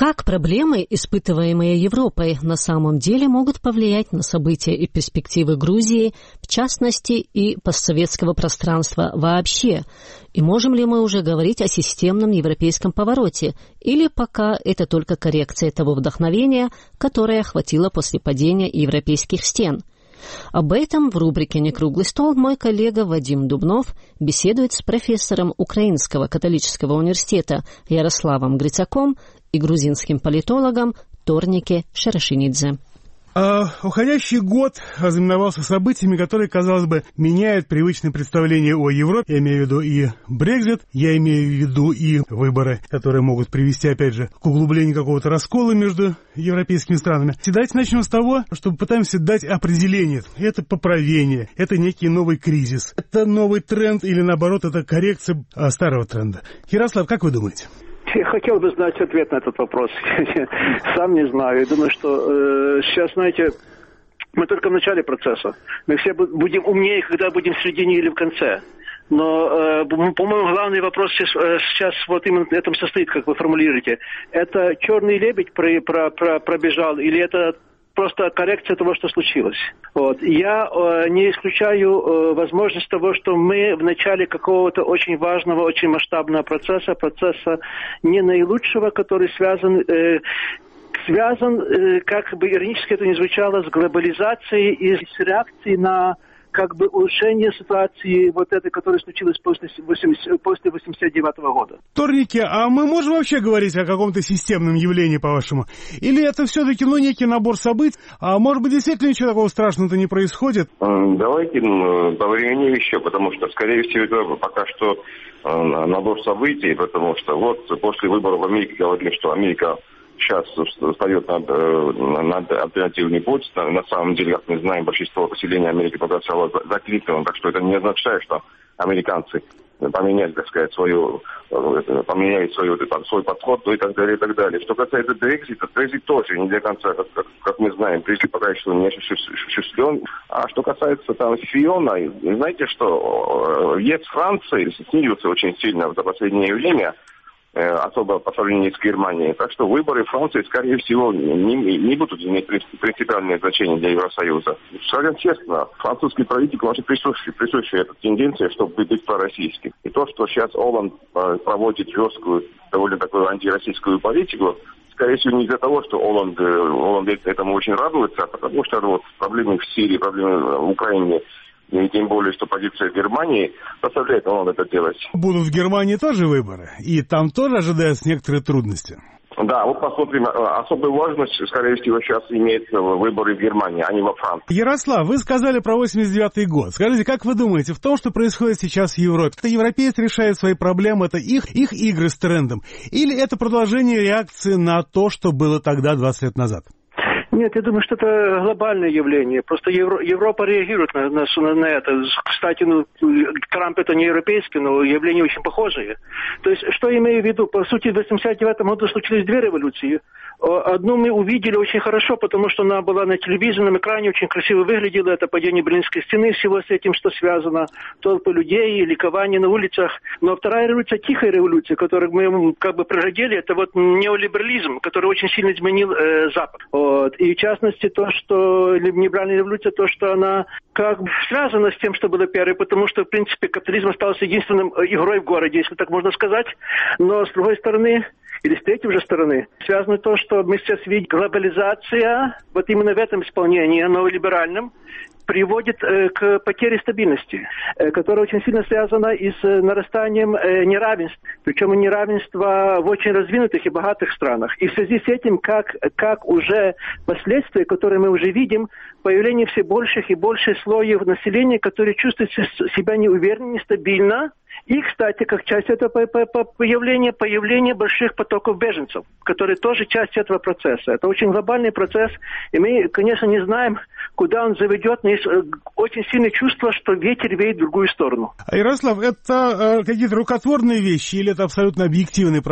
Как проблемы, испытываемые Европой, на самом деле могут повлиять на события и перспективы Грузии, в частности, и постсоветского пространства вообще? И можем ли мы уже говорить о системном европейском повороте? Или пока это только коррекция того вдохновения, которое охватило после падения европейских стен? Об этом в рубрике «Некруглый стол» мой коллега Вадим Дубнов беседует с профессором Украинского католического университета Ярославом Грицаком и грузинским политологом Торнике Шарашинидзе. Уходящий год ознаменовался событиями, которые, казалось бы, меняют привычные представления о Европе. Я имею в виду и Брексит, я имею в виду и выборы, которые могут привести, опять же, к углублению какого-то раскола между европейскими странами. Давайте начнем с того, что пытаемся дать определение. Это поправение, это некий новый кризис, это новый тренд или, наоборот, это коррекция старого тренда. Ярослав, как вы думаете? Я хотел бы знать ответ на этот вопрос. Сам не знаю. Я думаю, что сейчас, знаете, мы только в начале процесса. Мы все будем умнее, когда будем в середине или в конце. Но, по-моему, главный вопрос сейчас вот именно в этом состоит, как вы формулируете. Это черный лебедь пробежал или это просто коррекция того, что случилось? Вот. Я не исключаю возможность того, что мы в начале какого-то очень важного, очень масштабного процесса не наилучшего, который связан, как бы иронически это ни звучало, с глобализацией и с реакцией на как бы улучшение ситуации вот этой, которая случилась после 89 года. Торники, а мы можем вообще говорить о каком-то системном явлении, по-вашему? Или это все-таки, некий набор событий? А может быть, действительно ничего такого страшного-то не происходит? Давайте повременим еще, потому что, скорее всего, это пока что набор событий, потому что вот после выборов в Америке говорили, что Америка сейчас встает над альтернативный путь. На самом деле, как мы знаем, большинство населения Америки проголосовало за Клинтона, так что это не означает, что американцы поменяли, так сказать, свой подход, и так далее, и так далее. Что касается Брексита, Брексит тоже не до конца, как мы знаем, Брексит пока еще не осуществлен. А что касается Фиона, знаете, что въезд Франции снизился очень сильно за последнее время, особо по сравнению с Германией. Так что выборы Франции, скорее всего, не будут иметь принципиальное значение для Евросоюза. Скажем честно, французский правитель вообще присуща эта тенденция, чтобы быть пророссийским. И то, что сейчас Олланд проводит жесткую, довольно такую антироссийскую политику, скорее всего, не из-за того, что Олланд этому очень радуется, а потому что проблемы в Сирии, проблемы в Украине, и тем более, что позиция Германии заставляет он это делать. Будут в Германии тоже выборы, и там тоже ожидаются некоторые трудности. Да, вот посмотрим. Особую важность, скорее всего, сейчас имеют выборы в Германии, а не во Франции. Ярослав, вы сказали про 89-й год. Скажите, как вы думаете, в том, что происходит сейчас в Европе, это европейцы решают свои проблемы, это их игры с трендом, или это продолжение реакции на то, что было тогда, 20 лет назад? Нет, я думаю, что это глобальное явление. Просто Европа реагирует на это. Кстати, Трамп это не европейский, но явление очень похожее. То есть, что я имею в виду? По сути, в 1989 году случились две революции. Одну мы увидели очень хорошо, потому что она была на телевизионном экране, очень красиво выглядела. Это падение Берлинской стены, всего с этим, что связано. Толпы людей, ликование на улицах. Но вторая революция, тихая революция, которую мы как бы прородили, это вот неолиберализм, который очень сильно изменил Запад. Вот. И в частности то, что либеральная революция, то, что она как бы связана с тем, что было первой, потому что, в принципе, капитализм остался единственным игрой в городе, если так можно сказать. Но, с другой стороны, или с третьей уже стороны, связано то, что мы сейчас видим глобализация, вот именно в этом исполнении, новолиберальном, приводит к потере стабильности, которая очень сильно связана и с нарастанием неравенств, причем неравенства в очень развинутых и богатых странах. И в связи с этим, как уже последствия, которые мы уже видим, появление все больших и больших слоев населения, которые чувствуют себя неуверенно, нестабильно. И, кстати, как часть этого появление больших потоков беженцев, которые тоже часть этого процесса. Это очень глобальный процесс, и мы, конечно, не знаем, куда он заведет, но есть очень сильное чувство, что ветер веет в другую сторону. Ярослав, это какие-то рукотворные вещи или это абсолютно объективный процесс?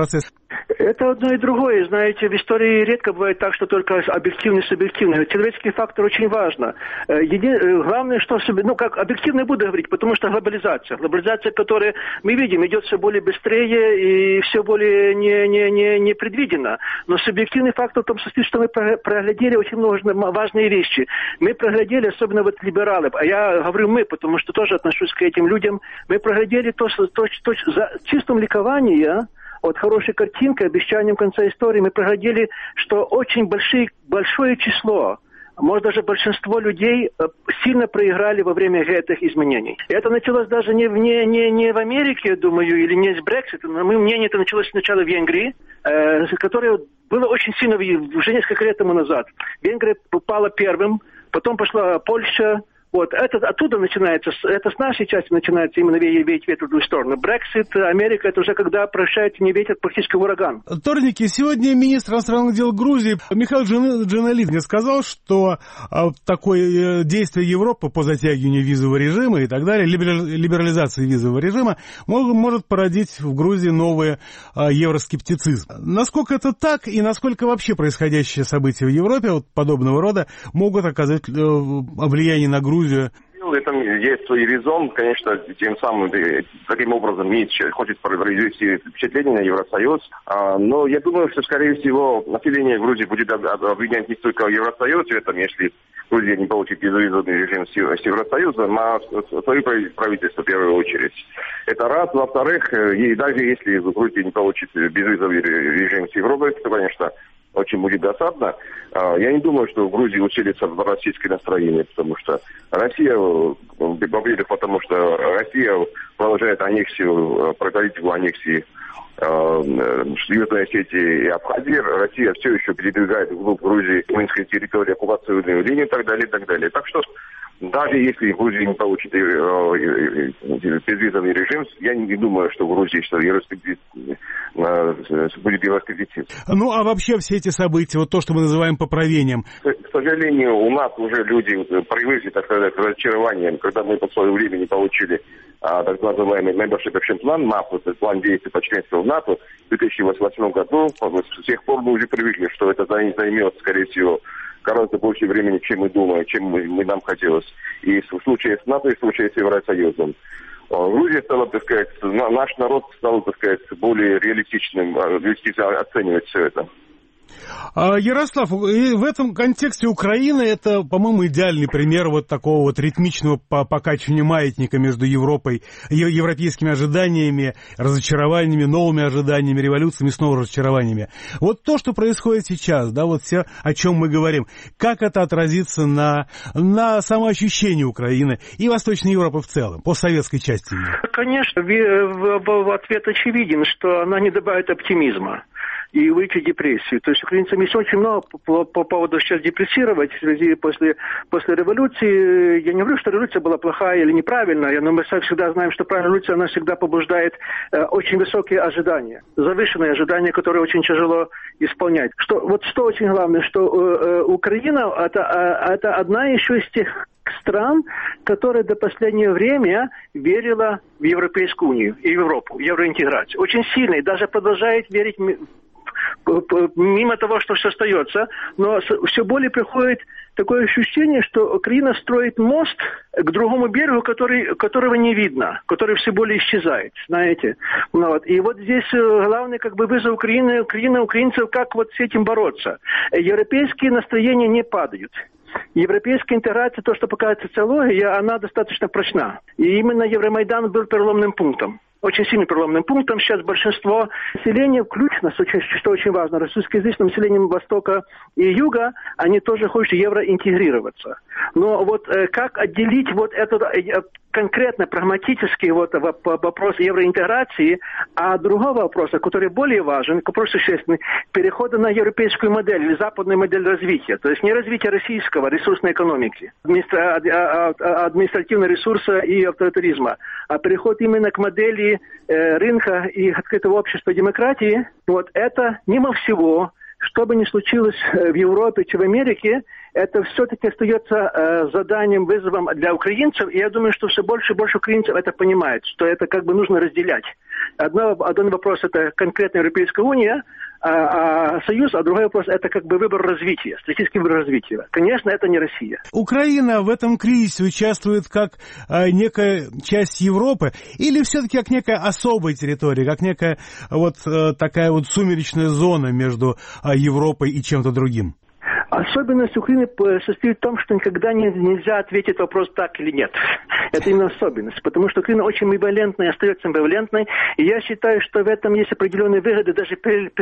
Это одно и другое. Знаете, в истории редко бывает так, что только объективный и субъективный. Человеческий фактор очень важно. Главное, что... как объективно буду говорить, потому что глобализация. Глобализация, которую мы видим, идет все более быстрее и все более непредвиденно. Но субъективный фактор в том состоит, что мы проглядели очень важные вещи. Мы проглядели, особенно вот либералы, а я говорю мы, потому что тоже отношусь к этим людям, мы проглядели то за чистым ликованием, от хорошей картинкой, обещанием конца истории, мы проглядели, что очень большое число, может даже большинство людей сильно проиграли во время этих изменений. Это началось даже не в Америке, я думаю, или не с Брексита, но мое мнение, это началось сначала в Венгрии, которое было очень сильно уже несколько лет тому назад. Венгрия попала первым, потом пошла Польша. Вот, это оттуда начинается, это с нашей части начинается именно веять ветер в другую сторону. Брексит, Америка, это уже когда прощается не ветер, практически ураган. Вторники, сегодня министр иностранных дел Грузии Михаил Джаналидзе сказал, что такое действие Европы по затягиванию визового режима и так далее, либерализации визового режима, может породить в Грузии новый евроскептицизм. Насколько это так и насколько вообще происходящие события в Европе вот подобного рода могут оказать влияние на Грузию? В этом есть свой резон, конечно, тем самым таким образом хочет произвести впечатление на Евросоюз, но я думаю, что, скорее всего, население Грузии будет обвинять не только Евросоюз в этом, если Грузия не получит безвизовый режим с Евросоюзом, а свое правительство в первую очередь. Это раз. Во-вторых, и даже если Грузия не получит безвизовый режим с Европой, то, конечно, очень будет досадно. Я не думаю, что в Грузии усилится российское настроение, потому что Россия, во-первых, потому что Россия продолжает аннексию, правительство аннексии Южной Осетии и Абхазии. Россия все еще передвигает вглубь Грузии украинской территории, оккупационную линию и так далее, и так далее. Так что даже если Грузия не получит безвизовый режим, я не думаю, что в Грузии будет евроскептицизм. Ну, а вообще все эти события, вот то, что мы называем поправлением? К сожалению, у нас уже люди привыкли, так сказать, к разочарованиям, когда мы по своему времени получили так называемый membership action plan, МАП, это план действий по членству в НАТО в 2008 году. С тех пор мы уже привыкли, что это займет, скорее всего, гораздо больше времени, чем мы думаем, чем нам хотелось. И в случае с НАТО, и в случае с Евросоюзом. Грузия стала, так сказать, наш народ стал, так сказать, более реалистичным, оценивать все это. Ярослав, и в этом контексте Украина — это, по-моему, идеальный пример вот такого вот ритмичного покачивания маятника между Европой, европейскими ожиданиями, разочарованиями, новыми ожиданиями, революциями, снова разочарованиями. Вот то, что происходит сейчас, да, вот все, о чем мы говорим, как это отразится на самоощущении Украины и Восточной Европы в целом, по советской части ее? Конечно, ответ очевиден, что она не добавит оптимизма и выйти в депрессию. То есть украинцам есть очень много по поводу сейчас депрессировать в связи после революции. Я не говорю, что революция была плохая или неправильная, но мы всегда знаем, что правильная революция, она всегда побуждает очень высокие ожидания, завышенные ожидания, которые очень тяжело исполнять. Что очень главное, что Украина это одна еще из тех стран, которая до последнего времени верила в Европейскую унию и Европу, в евроинтеграцию. Очень сильно и даже продолжает верить мимо того, что все остается, но все более приходит такое ощущение, что Украина строит мост к другому берегу, которого не видно, который все более исчезает, знаете. Вот. И вот здесь главный вызов украинцев, как вот с этим бороться. Европейские настроения не падают. Европейская интеграция, то, что показывает социология, она достаточно прочна. И именно Евромайдан был переломным пунктом. Очень сильным переломным пунктом. Сейчас большинство населения, включно, что очень важно, русскоязычным населением Востока и Юга, они тоже хотят евроинтегрироваться. Но вот как отделить вот этот конкретно прагматический вопрос евроинтеграции, а другого вопроса, который более важен, вопрос существенный, перехода на европейскую модель или западную модель развития. То есть не развитие российского ресурсной экономики, административного ресурса и авторитаризма, а переход именно к модели рынка и открытого общества демократии. Вот это мимо всего, что бы ни случилось в Европе или в Америке, это все-таки остается заданием, вызовом для украинцев. И я думаю, что все больше и больше украинцев это понимают, что это нужно разделять. Один вопрос – это конкретно Европейская уния, Союз, а другой вопрос – это как бы выбор развития, стратегический выбор развития. Конечно, это не Россия. Украина в этом кризисе участвует как некая часть Европы или все-таки как некая особая территория, как некая вот такая вот сумеречная зона между Европой и чем-то другим? Особенность Украины состоит в том, что никогда нельзя ответить вопрос так или нет. Это именно особенность, потому что Украина очень амбивалентная и остается амбивалентной. И я считаю, что в этом есть определенные выгоды, даже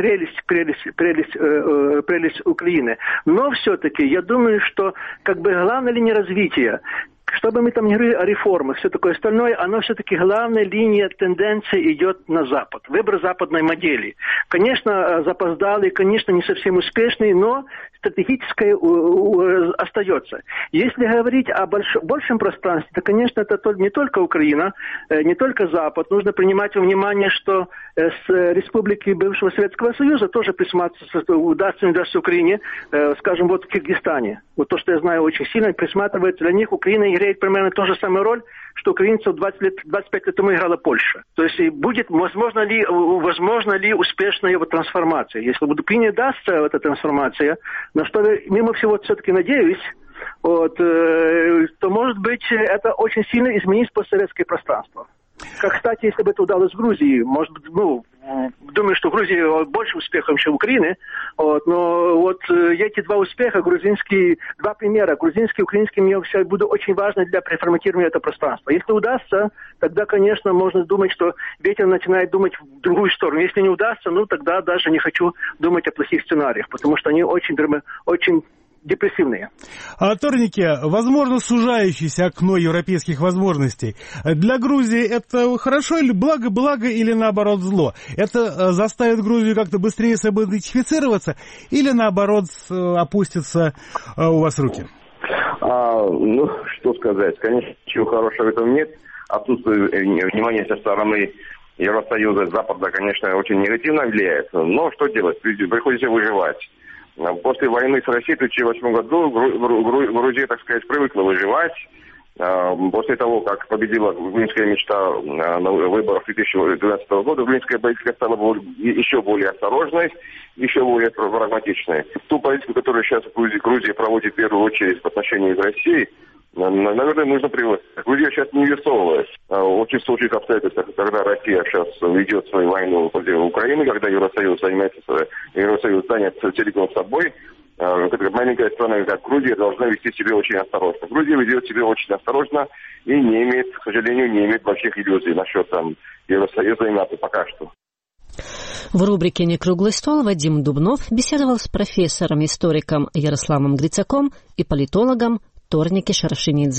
прелесть Украины. Но все-таки я думаю, что как бы главная линия развития, что бы мы там ни говорили о реформах, все такое остальное, оно все-таки главная линия тенденции идет на Запад. Выбор западной модели. Конечно, запоздалый, конечно, не совсем успешный, но стратегическое остается. Если говорить о большем пространстве, то, конечно, это не только Украина, не только Запад. Нужно принимать во внимание, что с республики бывшего Советского Союза тоже присматриваться, удастся Украине, скажем, вот в Киргизстане. Вот то, что я знаю, очень сильно присматривается. Для них Украина играет примерно ту же самую роль, что украинцев 25 лет тому играла Польша. То есть будет, возможно ли успешная его трансформация. Если Украине дастся эта трансформация, на что мимо всего все-таки надеюсь, то, может быть, это очень сильно изменит постсоветское пространство. Как, кстати, если бы это удалось в Грузии, может быть, думаю, что в Грузии больше успехов, чем в Украине, но эти два успеха, два примера, грузинский и украинский, мне все будут очень важны для переформатирования этого пространства. Если удастся, тогда, конечно, можно думать, что ветер начинает думать в другую сторону. Если не удастся, тогда даже не хочу думать о плохих сценариях, потому что они очень депрессивные. Торники, возможно, сужающееся окно европейских возможностей. Для Грузии это хорошо или благо или наоборот зло? Это заставит Грузию как-то быстрее самоидентифицироваться или наоборот опустится у вас руки? Что сказать. Конечно, ничего хорошего в этом нет. Отсутствие внимания со стороны Евросоюза, Запада, конечно, очень негативно влияет. Но что делать? Приходится выживать. После войны с Россией в 2008 году Грузия, так сказать, привыкла выживать. После того, как победила Глинская мечта на выборах 2012 года, Глинская политика стала еще более осторожной, еще более прагматичной. Ту политику, которую сейчас Грузия проводит в первую очередь по отношению к России, наверное, нужно привыкнуть. Грузия сейчас не высовывается. Очень случаев обстоятельств, когда Россия сейчас ведет свою войну против Украины, когда Евросоюз станет целиком собой, маленькая страна, как Грузия, должна вести себя очень осторожно. Грузия ведет себя очень осторожно и к сожалению, не имеет больших иллюзий насчет Евросоюза и НАТО пока что. В рубрике «Не круглый стол» Вадим Дубнов беседовал с профессором-историком Ярославом Грицаком и политологом Торники Шарашинидзе.